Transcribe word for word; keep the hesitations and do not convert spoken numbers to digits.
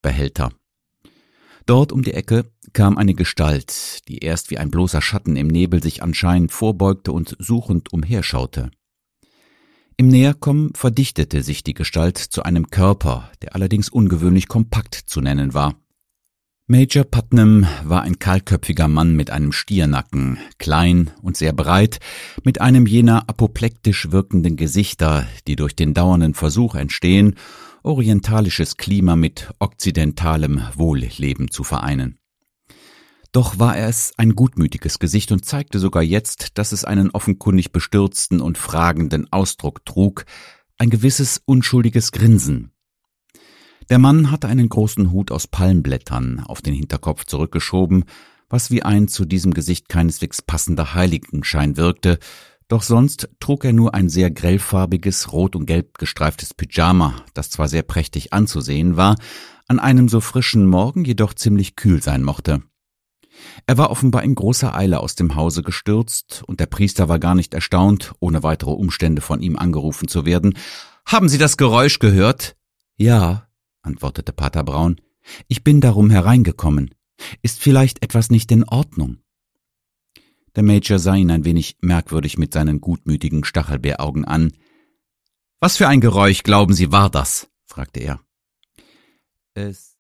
Luftbehälter. Dort um die Ecke kam eine Gestalt, die erst wie ein bloßer Schatten im Nebel sich anscheinend vorbeugte und suchend umherschaute. Im Näherkommen verdichtete sich die Gestalt zu einem Körper, der allerdings ungewöhnlich kompakt zu nennen war. Major Putnam war ein kahlköpfiger Mann mit einem Stiernacken, klein und sehr breit, mit einem jener apoplektisch wirkenden Gesichter, die durch den dauernden Versuch entstehen, orientalisches Klima mit okzidentalem Wohlleben zu vereinen. Doch war es ein gutmütiges Gesicht und zeigte sogar jetzt, dass es einen offenkundig bestürzten und fragenden Ausdruck trug, ein gewisses unschuldiges Grinsen. Der Mann hatte einen großen Hut aus Palmblättern auf den Hinterkopf zurückgeschoben, was wie ein zu diesem Gesicht keineswegs passender Heiligenschein wirkte, doch sonst trug er nur ein sehr grellfarbiges, rot und gelb gestreiftes Pyjama, das zwar sehr prächtig anzusehen war, an einem so frischen Morgen jedoch ziemlich kühl sein mochte. Er war offenbar in großer Eile aus dem Hause gestürzt, und der Priester war gar nicht erstaunt, ohne weitere Umstände von ihm angerufen zu werden. »Haben Sie das Geräusch gehört?« »Ja«, antwortete Pater Braun. »Ich bin darum hereingekommen. Ist vielleicht etwas nicht in Ordnung?« Der Major sah ihn ein wenig merkwürdig mit seinen gutmütigen Stachelbeeraugen an. »Was für ein Geräusch, glauben Sie, war das?« fragte er. »Es